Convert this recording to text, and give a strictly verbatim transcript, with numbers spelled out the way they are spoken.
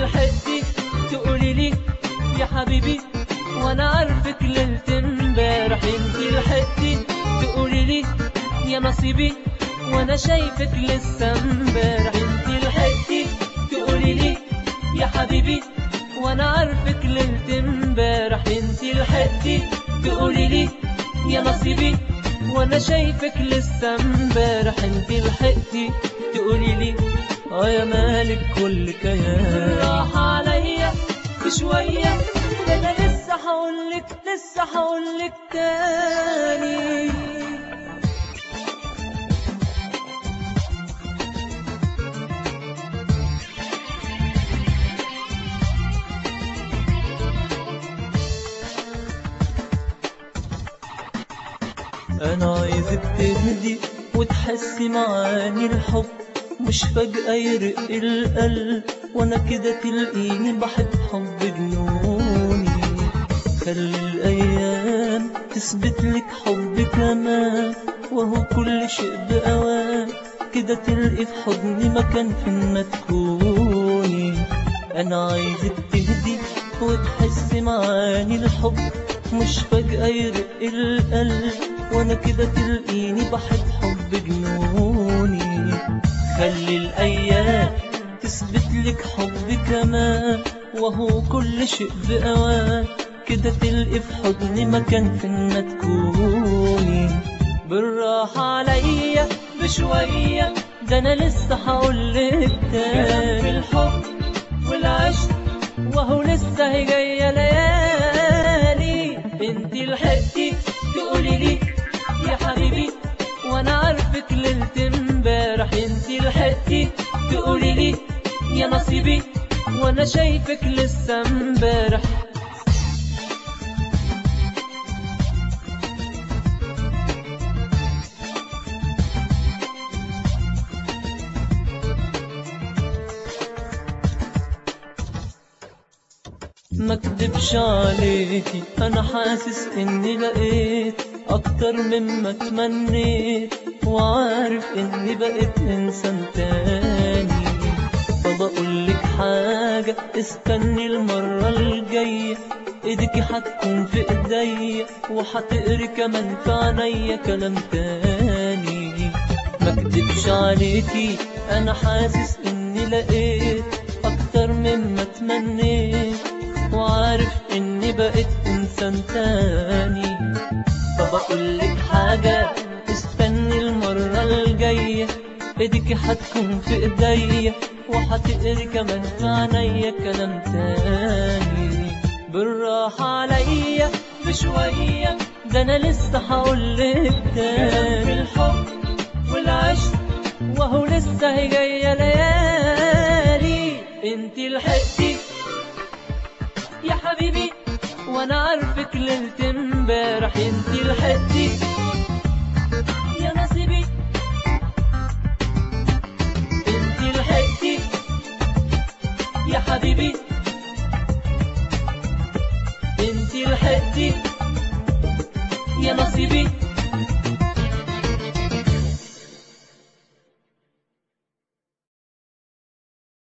لحقتي تقولي لي يا حبيبي وانا عارفك ليلة امبارح. انت لحقتي تقولي لي يا نصيبي وانا شايفك لسه امبارح. انت لحقتي تقولي لي يا حبيبي وانا عارفك ليلة امبارح. انت لحقتي تقولي لي يا نصيبي وانا شايفك لسه امبارح. انت لحقتي تقولي لي اه يا مالك كل كيان راح عليا بشوية. ده انا لسه هقولك لسه هقولك تاني. انا عايزك تهدي وتحسي معاني الحب، مش فجأة يرق القلب وانا كده تلقيني بحب حب جنوني. خلي الايام تثبت لك حب كمان، وهو كل شيء بأوان كده تلقي في حضني مكان فين ما تكوني. انا عايزك تهدي وتحسي معاني الحب، مش فجأة يرق القلب وانا كده تلقيني بحب حب جنوني. خلي الايام تثبت لك حب كمان، وهو كل شيء بأوان كده تلقي في حضني مكان فين ما تكوني. بالراحة عليا بشوية، ده انا لسه هقولك تاني. في الحب والعشق وهو لسه هي جاية ليالي. انتي لحقتي تقولي لي يا حبيبي وانا عارفك ليلة امبارح. انتي لحقتي تقولي لي يا نصيبي وانا شايفك لسه امبارح. ما اكدبش عليكي انا حاسس اني لقيت اكتر مما تمنيت، وعارف اني بقيت انسان تاني. فبقولك حاجة استني المرة الجاية، ايديكي هتكون في ايديا وهتقري كمان في عينيا كلام تاني. ما اكدبش عليكي انا حاسس اني لقيت اكتر مما تمنيت، وعارف اني بقيت انسان تاني. فبقولك حاجة استني المرة الجاية، ايديكي هتكون في ايديا وهتقري كمان في عينيا كلام تاني. بالراحة عليا بشوية، ده انا لسه هقولك تاني. في الحب والعشق وهو لسه هي جاية ليالي. انتي لحقتي يا حبيبي وانا عارفك ليلة امبارح. انتي لحقتي